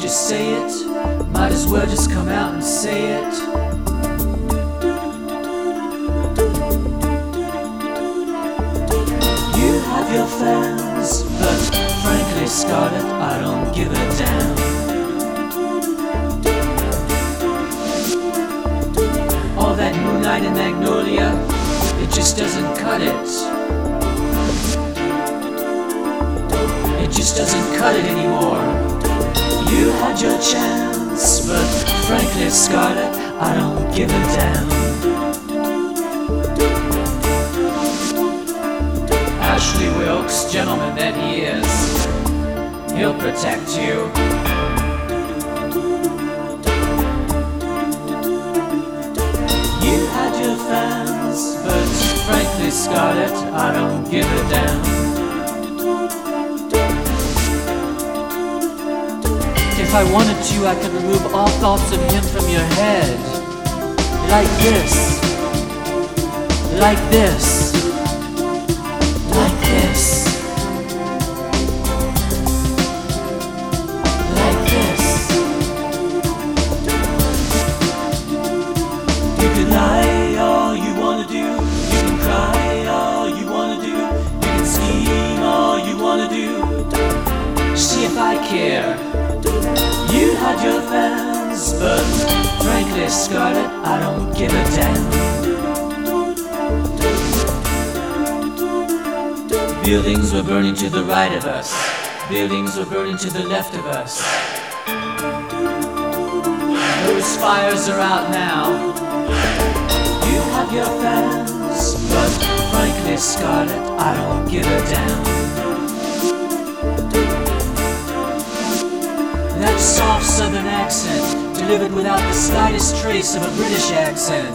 just say it. Might as well just come out and say it. You have your fans, but frankly, Scarlett, I don't give a damn. All that Moonlight and Magnolia, it just doesn't cut it. It just doesn't cut it anymore. You had your chance, but frankly, Scarlett, I don't give a damn. Ashley Wilkes, gentleman that he is, he'll protect you. You had your fans, but frankly, Scarlett, I don't give a damn. If I wanted to, I could remove all thoughts of him from your head. Like this. Like this. Like this. Like this. You can lie all you wanna do. You can cry all you wanna do. You can scheme all you wanna do. See if I care. You had your fans, but frankly, Scarlett, I don't give a damn. Buildings were burning to the right of us. Buildings were burning to the left of us. Those fires are out now. You have your fans, but frankly, Scarlett, I don't give a damn. That soft southern accent, delivered without the slightest trace of a British accent.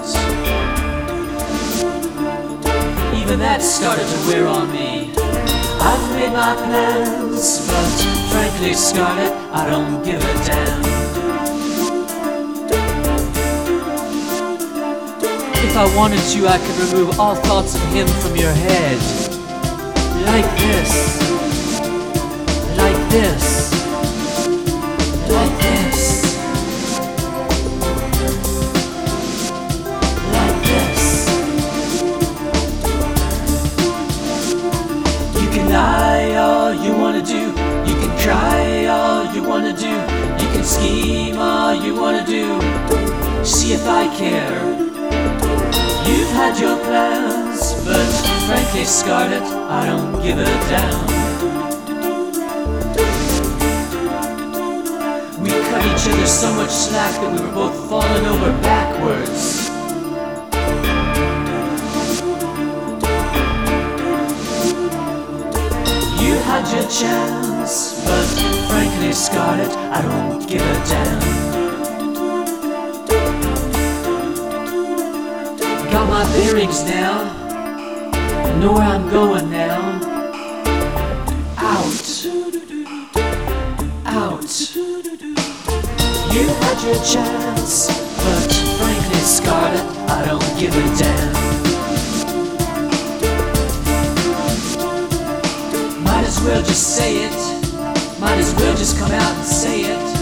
Even that started to wear on me. I've made my plans, but frankly, Scarlett, I don't give a damn. If I wanted to, I could remove all thoughts of him from your head. Like this. Like this. Like this. Like this. You can lie all you wanna do. You can cry all you wanna do. You can scheme all you wanna do. See if I care. You've had your plans, but frankly, Scarlett, I don't give a damn. We cut each other so much slack that we were both falling over backwards. You had your chance, but frankly, Scarlett, I don't give a damn. Got my bearings now, I know where I'm going now. Out. Out. You had your chance, but frankly, Scarlett, I don't give a damn. Might as well just say it. Might as well just come out and say it.